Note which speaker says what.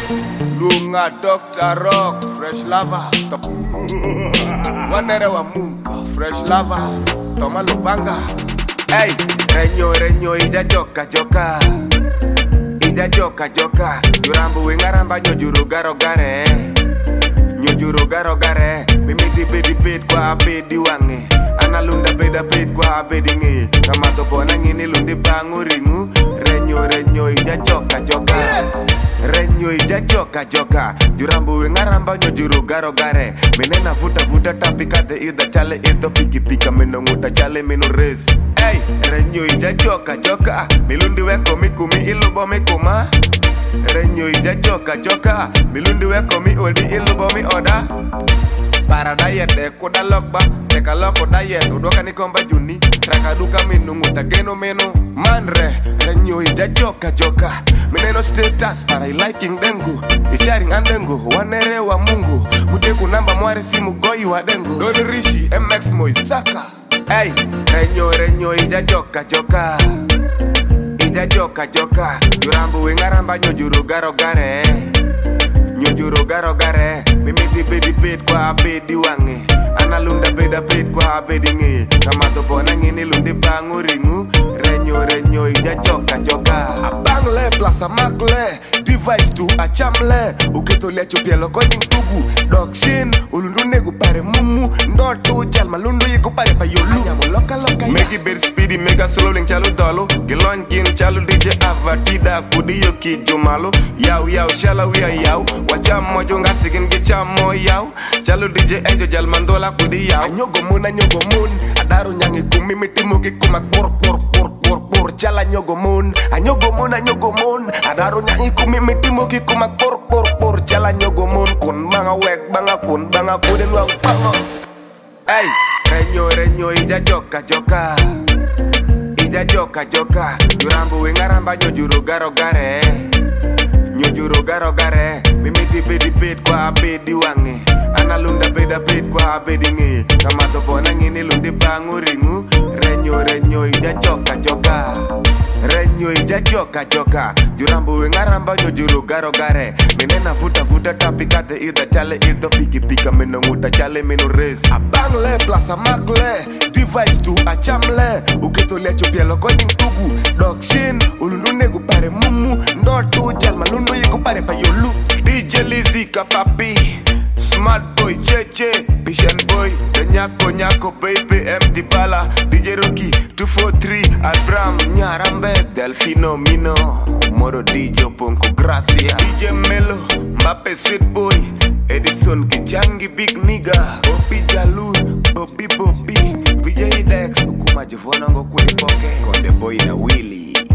Speaker 1: Lunga Dr. Rock, fresh lava. Wanere wa munka, fresh lava. Toma lupanga. Hey, renyo, ija joka. Ija joka. Yurambu wingaramba nyojuru gare. Nyojuru gare. Mimiti bedi kwa abedi wange. Analunda bed kwa abedi nge. Kamato bona ngini lundi bangu ringu. Renyo, ija joka. Renyo ija joka. Jurambu wingaramba nyojuru gare. Menena vuta tapikate ida chale ito pika menonguta chale minu res. Hey, renyo ija joka. Milundi weko mikumi ilubo mikuma. Renyo ija joka. Milundi weko mi odi ilubo mi oda. Parada yede kuda lokba. Teka loko da yede udoka nikomba juni. Raka duka minunguta geno meno. Manre, renyo ija joka. Mineno status para liking dengu. Icharing andengu, wanere wa mungu. Mudeku namba mware simu goi wa dengu. Doni rishi, MX Moisaka. Hey, renyo ija joka. Ija joka. Jurambu wingaramba nyojuru gare. Nyojuru gare. Mimiti bedi kwa abedi wange. Analunda bed kwa abedi nge. Kamato bona ngini lundi bangu ringu. Renyo ija joka. Abangle plus a makle. Device to a chamle. Uketo lecho pielo kwenye tugu. Dog shin, ulundu negu pare mumu. Ndoto jal malundu yiku pare pa yolu. Loka ya. Make it very speedy, mega solo ling chalu dolo. Gelon kin chalu DJ avatida kudi yoki jomalo. Yaw, shala wia yaw. Wacha mojo nga sigin gicha mo yaw. Chalu DJ enjo jal mandola kudi yaw. Anyogo mun. Adaru nyangi kumi mitimu kikuma por. Chala anyogo mun. Adaru nyangi kumi mitimu kikuma por. Chala anyogo mun. Kun banga wek banga kuden wang pango. Hey, renyo ija joka. Ija joka. Jurambu wingaramba nyojuru gare. Nyojuru gare. Mimiti bedi kwa abedi wange. Analunda bed kwa abedi nge. Kamato bona ngini lundi bangu ringu. Renyo ija joka. Renyo ija joka. Jurambu wingaramba nyojuru gare. Menena vuta tapikate ida chale ito pika menonguta chale minu res. Abangle plus a makle. Device to a chamle. Uketo lecho pielo kwenye tugu. Dog shin, ulundu negu pare mumu. Ndoto jal malundu yiku pare pa yolu. DJ Lizika papi. Smart boy, cheche, Bishan boy, the nyako, baby, empty bala, DJ Rocky, 243, Albram, Nyarambe, Delfino, Mino, Moro DJ, Ponko, Gracia, DJ Melo, Mbappe, sweet boy, Edison, Kichangi, big nigga, Bobby Jalu, Bobby, Vijay Dex, Ukuma Jivona, Ngo Kuli Poke, Konde boy na Willy.